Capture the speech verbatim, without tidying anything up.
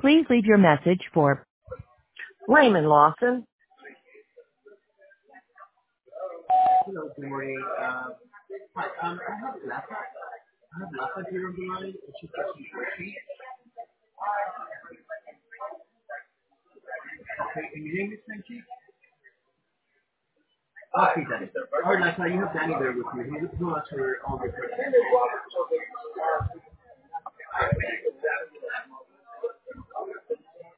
Please leave your message for Raymond Lawson. Hello, good morning. Uh, Hi, um, I have Lassa. I have Lassa here on the line. She's actually working. Okay, can you hear me, thank you? Okay, Danny. All right, Lassa, you have Danny there with you. He will answer all the questions.